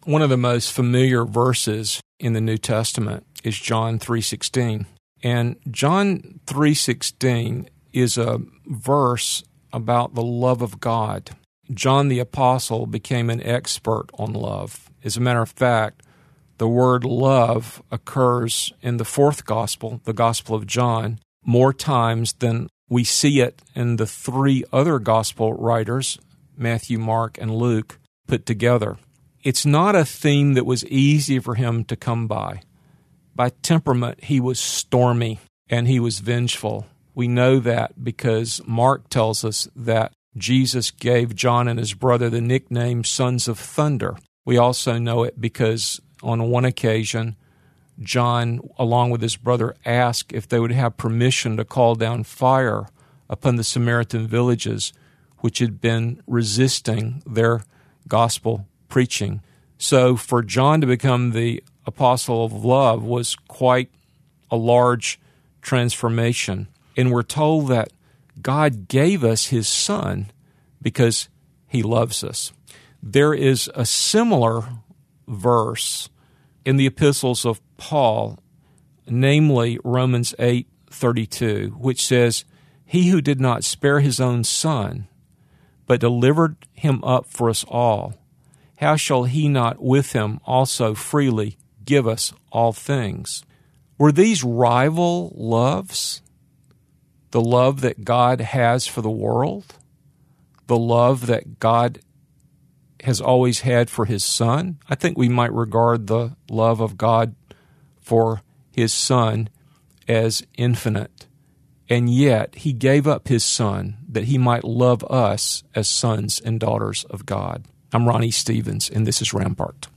One of the most familiar verses in the New Testament is John 3:16. And John 3:16 is a verse about the love of God. John the Apostle became an expert on love. As a matter of fact, the word love occurs in the fourth gospel, the Gospel of John, more times than we see it in the three other gospel writers, Matthew, Mark, and Luke, put together. It's not a theme that was easy for him to come by. By temperament, he was stormy and he was vengeful. We know that because Mark tells us that Jesus gave John and his brother the nickname Sons of Thunder. We also know it because on one occasion, John, along with his brother, asked if they would have permission to call down fire upon the Samaritan villages, which had been resisting their gospel preaching. So for John to become the apostle of love was quite a large transformation. And we're told that God gave us his Son because he loves us. There is a similar verse in the epistles of Paul, namely Romans 8:32, which says, "He who did not spare his own Son, but delivered him up for us all, how shall he not with him also freely give us all things?" Were these rival loves? The love that God has for the world? The love that God has always had for his Son? I think we might regard the love of God for his Son as infinite. And yet he gave up his Son that he might love us as sons and daughters of God. I'm Ronnie Stevens, and this is Rampart.